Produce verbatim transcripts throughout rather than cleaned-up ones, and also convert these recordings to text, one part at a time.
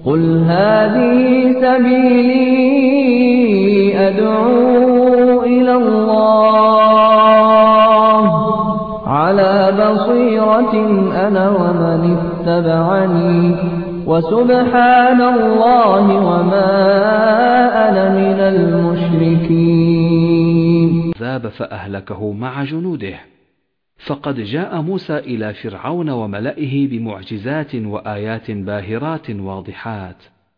قل هذه سبيلي أدعو إلى الله على بصيرة أنا ومن اتبعني وسبحان الله وما أنا من المشركين. ذاب فأهلكه مع جنوده. فقد جاء موسى إلى فرعون وملئه بمعجزات وآيات باهرات واضحات،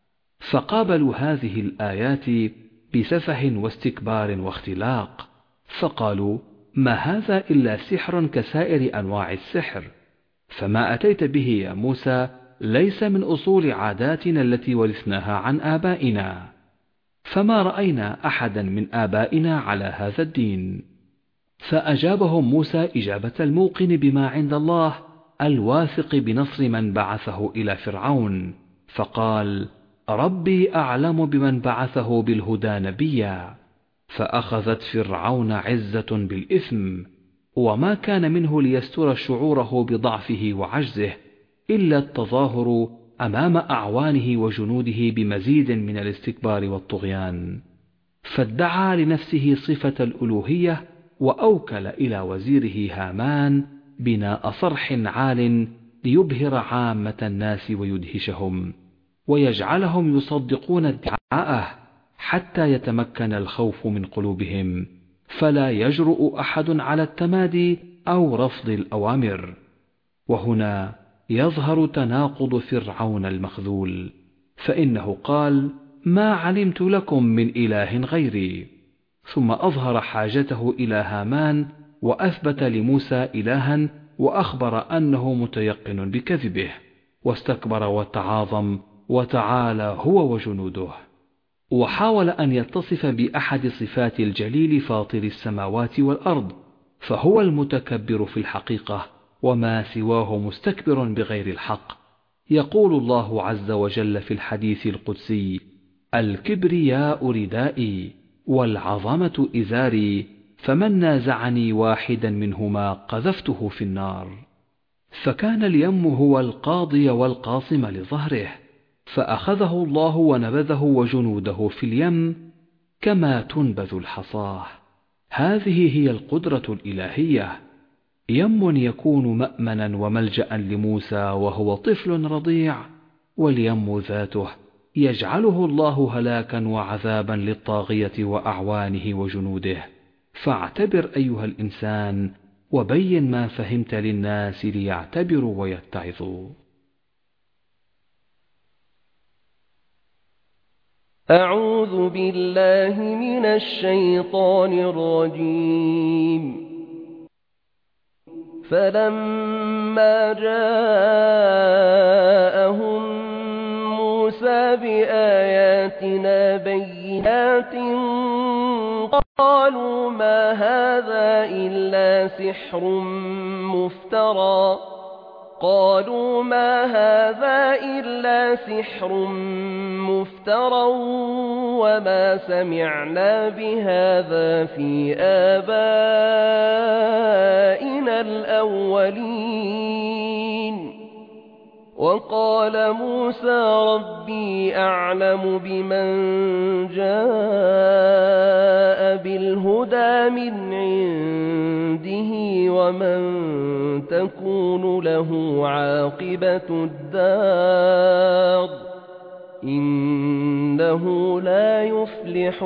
فقابلوا هذه الآيات بسفه واستكبار واختلاق، فقالوا ما هذا إلا سحر كسائر أنواع السحر، فما أتيت به يا موسى ليس من أصول عاداتنا التي ورثناها عن آبائنا، فما رأينا أحدا من آبائنا على هذا الدين. فأجابهم موسى إجابة الموقن بما عند الله الواثق بنصر من بعثه إلى فرعون، فقال ربي أعلم بمن بعثه بالهدى نبيا. فأخذت فرعون عزة بالإثم، وما كان منه ليستر شعوره بضعفه وعجزه إلا التظاهر أمام أعوانه وجنوده بمزيد من الاستكبار والطغيان، فادعى لنفسه صفة الألوهية، وأوكل إلى وزيره هامان بناء صرح عال ليبهر عامة الناس ويدهشهم ويجعلهم يصدقون ادعاءه حتى يتمكن الخوف من قلوبهم، فلا يجرؤ أحد على التمادي أو رفض الأوامر. وهنا يظهر تناقض فرعون المخذول، فإنه قال ما علمت لكم من إله غيري، ثم أظهر حاجته إلى هامان وأثبت لموسى إلها وأخبر أنه متيقن بكذبه، واستكبر وتعاظم وتعالى هو وجنوده، وحاول أن يتصف بأحد صفات الجليل فاطر السماوات والأرض، فهو المتكبر في الحقيقة، وما سواه مستكبر بغير الحق. يقول الله عز وجل في الحديث القدسي الكبرياء ردائي والعظمة إزاري، فمن نازعني واحدا منهما قذفته في النار. فكان اليم هو القاضي والقاصم لظهره، فأخذه الله ونبذه وجنوده في اليم كما تنبذ الحصاه. هذه هي القدرة الإلهية. يم يكون مأمنا وملجأ لموسى وهو طفل رضيع، واليم ذاته يجعله الله هلاكا وعذابا للطاغية وأعوانه وجنوده. فاعتبر أيها الإنسان وبين ما فهمت للناس ليعتبروا ويتعظوا. أعوذ بالله من الشيطان الرجيم. فلما جاءهم موسى بآياتنا بينات قالوا ما هذا إلا سحر مفترى قالوا ما هذا إلا سحر مفترى وما سمعنا بهذا في آبائنا الأولين. وقال موسى ربي أعلم بمن جاء بالهدى من عنده ومن تكون له عاقبة الدار إنه لا يفلح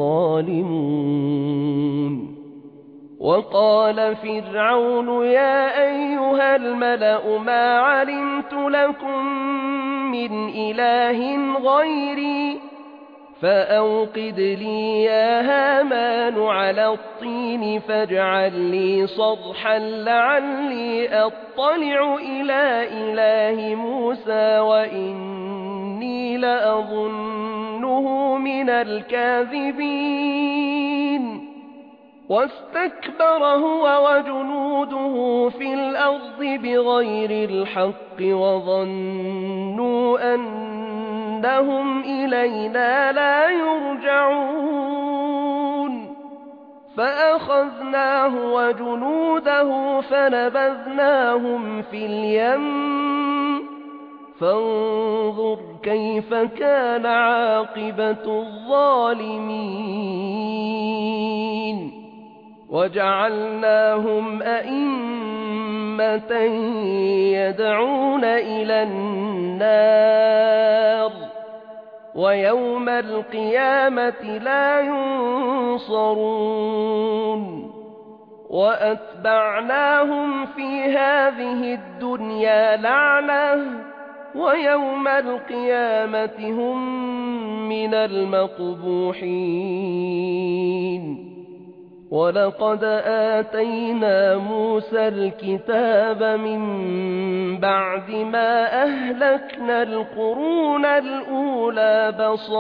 الظالمون. وقال فرعون يا أيها الملأ ما علمت لكم من إله غيري فأوقد لي يا هامان على الطين فاجعل لي صرحا لعلي أطلع إلى إله موسى وإني لأظنه من الكاذبين. واستكبر هو وجنوده في الأرض بغير الحق وظنوا أنهم إلينا لا يرجعون. فأخذناه وجنوده فنبذناهم في اليم فانظر كيف كان عاقبة الظالمين وجعلناهم أئمة يدعون إلى النار ويوم القيامة لا ينصرون وأتبعناهم في هذه الدنيا لعنة ويوم القيامة هم من المقبوحين ولقد آتينا موسى الكتاب من بعد ما أهلكنا القرون الأولى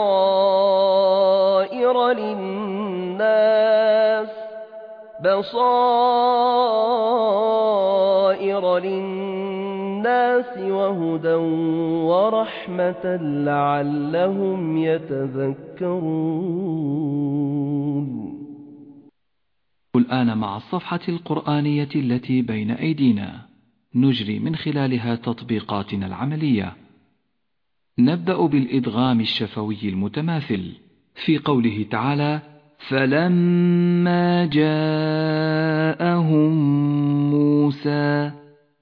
بصائر للناس بصائر للناس وهدى ورحمة لعلهم يتذكرون. الآن مع الصفحة القرآنية التي بين أيدينا نجري من خلالها تطبيقاتنا العملية. نبدأ بالإدغام الشفوي المتماثل في قوله تعالى: فلما جاءهم موسى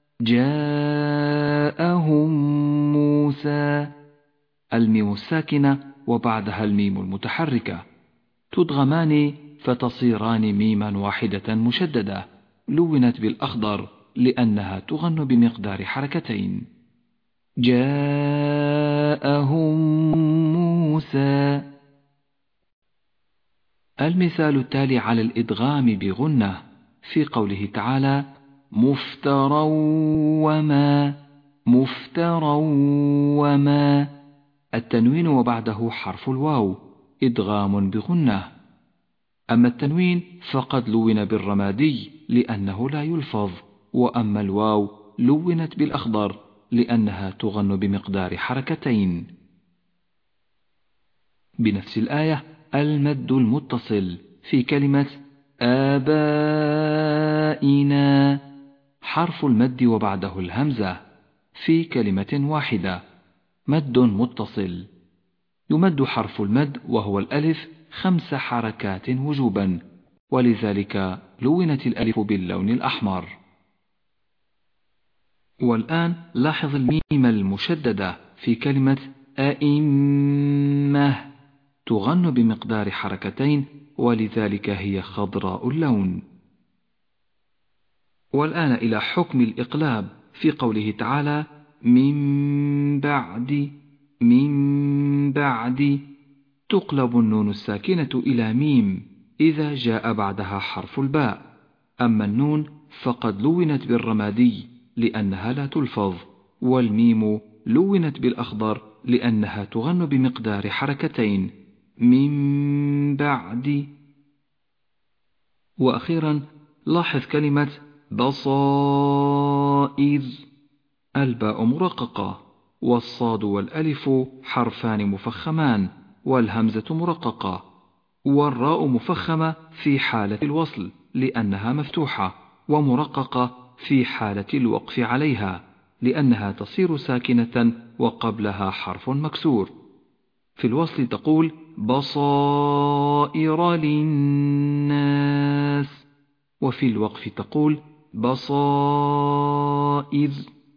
جاءهم موسى الميم الساكنة وبعدها الميم المتحركة تدغمان فتصيران ميما واحدة مشددة لونت بالأخضر لأنها تغن بمقدار حركتين. جاءهم موسى. المثال التالي على الإدغام بغنة في قوله تعالى: مفترا وما مفترا وما التنوين وبعده حرف الواو إدغام بغنة. أما التنوين فقد لون بالرمادي لأنه لا يلفظ، وأما الواو لونت بالأخضر لأنها تغن بمقدار حركتين. بنفس الآية المد المتصل في كلمة آبائنا حرف المد وبعده الهمزة في كلمة واحدة مد متصل. يمد حرف المد وهو الألف خمس حركات وجوبا، ولذلك لونت الألف باللون الأحمر. والآن لاحظ الميم المشددة في كلمة أئمة تغن بمقدار حركتين، ولذلك هي خضراء اللون. والآن إلى حكم الإقلاب في قوله تعالى: من بعد من بعد تقلب النون الساكنة إلى ميم إذا جاء بعدها حرف الباء. أما النون فقد لونت بالرمادي لأنها لا تلفظ، والميم لونت بالأخضر لأنها تغن بمقدار حركتين من بعد. وأخيرا لاحظ كلمة بصائر الباء مرققة، والصاد والألف حرفان مفخمان، والهمزة مرققة، والراء مفخمة في حالة الوصل لأنها مفتوحة، ومرققة في حالة الوقف عليها لأنها تصير ساكنة وقبلها حرف مكسور. في الوصل تقول بصائر للناس، وفي الوقف تقول بصائر.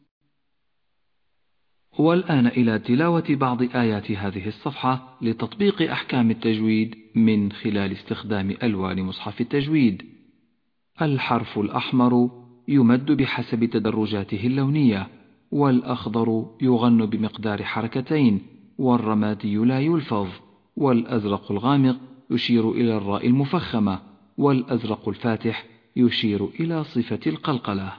والآن إلى تلاوة بعض آيات هذه الصفحة لتطبيق أحكام التجويد من خلال استخدام ألوان مصحف التجويد. الحرف الأحمر يمد بحسب تدرجاته اللونية، والأخضر يغن بمقدار حركتين، والرمادي لا يلفظ، والأزرق الغامق يشير إلى الراء المفخمة، والأزرق الفاتح يشير إلى صفة القلقلة.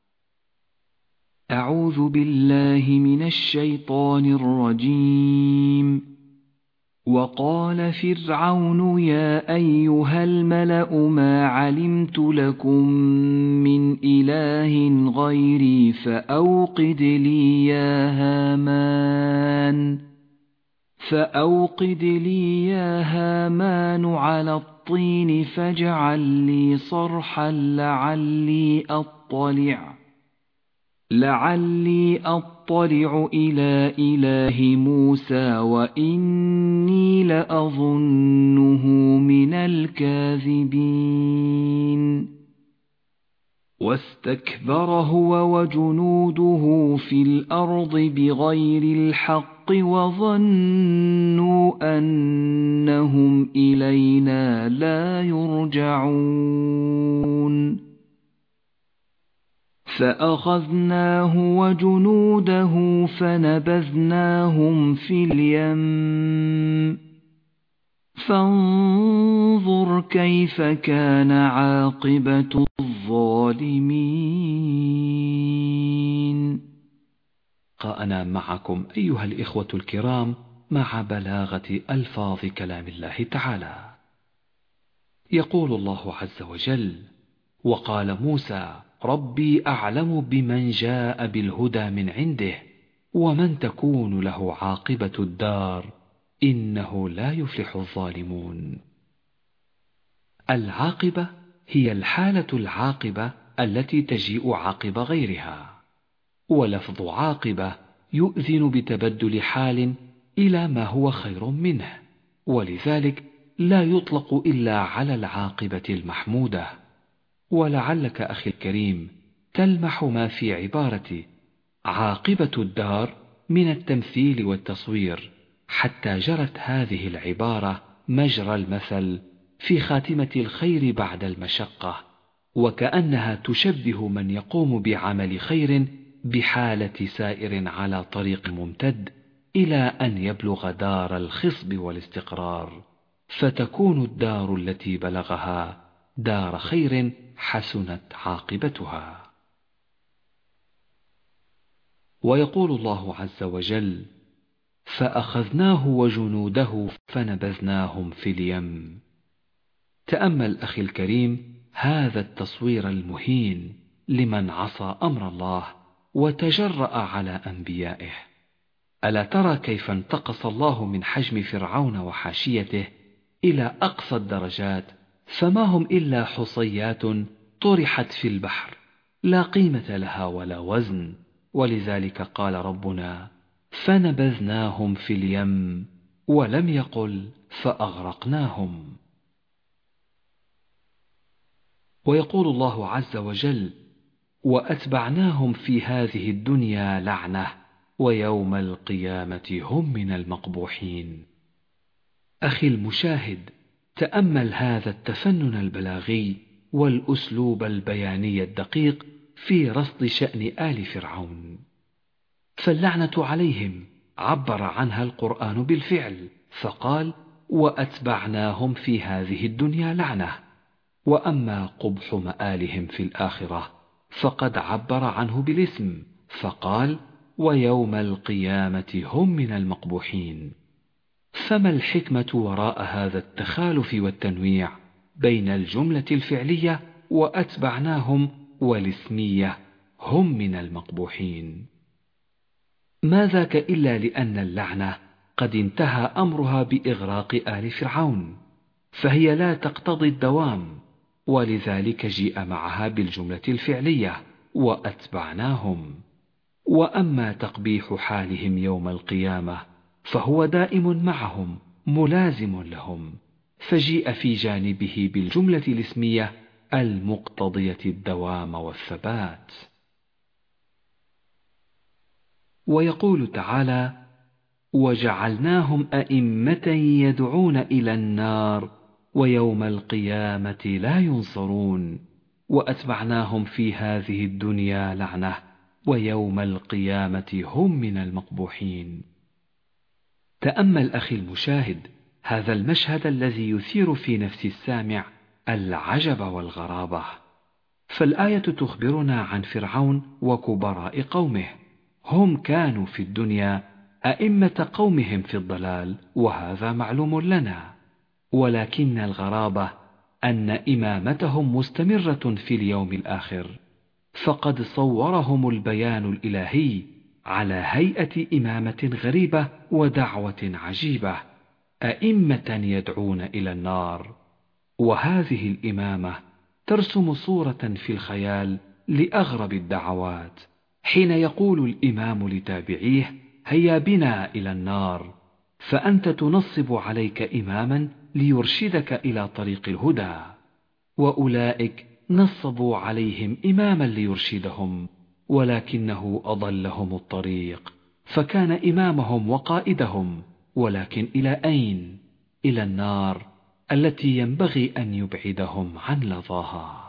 أعوذ بالله من الشيطان الرجيم. وقال فرعون يا أيها الملأ ما علمت لكم من إله غيري فأوقد لي يا هامان فأوقد لي يا هامان على الطين فاجعل لي صرحا لعلي أطلع لعلي أطلع إلى إله موسى وإني لأظنه من الكاذبين واستكبر هو وجنوده في الأرض بغير الحق وظنوا أنهم إلينا لا يرجعون فأخذناه وجنوده فنبذناهم في اليم فانظر كيف كان عاقبة الظالمين. قرأنا معكم أيها الإخوة الكرام مع بلاغة ألفاظ كلام الله تعالى. يقول الله عز وجل: وقال موسى ربي أعلم بمن جاء بالهدى من عنده ومن تكون له عاقبة الدار إنه لا يفلح الظالمون. العاقبة هي الحالة العاقبة التي تجيء عقب غيرها، ولفظ عاقبة يؤذن بتبدل حال إلى ما هو خير منه، ولذلك لا يطلق إلا على العاقبة المحمودة. ولعلك أخي الكريم تلمح ما في عبارة عاقبة الدار من التمثيل والتصوير، حتى جرت هذه العبارة مجرى المثل في خاتمة الخير بعد المشقة، وكأنها تشبه من يقوم بعمل خير بحالة سائر على طريق ممتد إلى أن يبلغ دار الخصب والاستقرار، فتكون الدار التي بلغها دار خير حسنت عاقبتها. ويقول الله عز وجل: فأخذناه وجنوده فنبذناهم في اليم. تأمل أخي الكريم هذا التصوير المهين لمن عصى أمر الله وتجرأ على أنبيائه. ألا ترى كيف انتقص الله من حجم فرعون وحاشيته إلى أقصى الدرجات، فما هم إلا حصيات طرحت في البحر لا قيمة لها ولا وزن. ولذلك قال ربنا: فنبذناهم في اليم، ولم يقل فأغرقناهم. ويقول الله عز وجل: وأتبعناهم في هذه الدنيا لعنة ويوم القيامة هم من المقبوحين. أخي المشاهد، تأمل هذا التفنن البلاغي والأسلوب البياني الدقيق في رصد شأن آل فرعون. فاللعنة عليهم عبر عنها القرآن بالفعل، فقال: وأتبعناهم في هذه الدنيا لعنة. وأما قبح مآلهم في الآخرة فقد عبر عنه بالاسم، فقال: ويوم القيامة هم من المقبوحين. فما الحكمة وراء هذا التخالف والتنويع بين الجملة الفعلية وأتبعناهم والاسمية هم من المقبوحين؟ ما ذاك إلا لأن اللعنة قد انتهى أمرها بإغراق آل فرعون، فهي لا تقتضي الدوام، ولذلك جيء معها بالجملة الفعلية وأتبعناهم. وأما تقبيح حالهم يوم القيامة فهو دائم معهم ملازم لهم، فجيء في جانبه بالجملة الاسمية المقتضية الدوام والثبات. ويقول تعالى: وجعلناهم أئمة يدعون إلى النار ويوم القيامة لا ينصرون وأتبعناهم في هذه الدنيا لعنة ويوم القيامة هم من المقبوحين. تأمل أخي المشاهد هذا المشهد الذي يثير في نفس السامع العجب والغرابة. فالآية تخبرنا عن فرعون وكبراء قومه، هم كانوا في الدنيا أئمة قومهم في الضلال، وهذا معلوم لنا، ولكن الغرابة أن إمامتهم مستمرة في اليوم الآخر، فقد صورهم البيان الإلهي على هيئة إمامة غريبة ودعوة عجيبة، أئمة يدعون إلى النار. وهذه الإمامة ترسم صورة في الخيال لأغرب الدعوات، حين يقول الإمام لتابعيه: هيا بنا إلى النار، فأنت تنصب عليك إماما ليرشدك إلى طريق الهدى، وأولئك نصبوا عليهم إماما ليرشدهم، ولكنه أضلهم الطريق، فكان إمامهم وقائدهم، ولكن إلى أين؟ إلى النار التي ينبغي أن يبعدهم عن لظاها.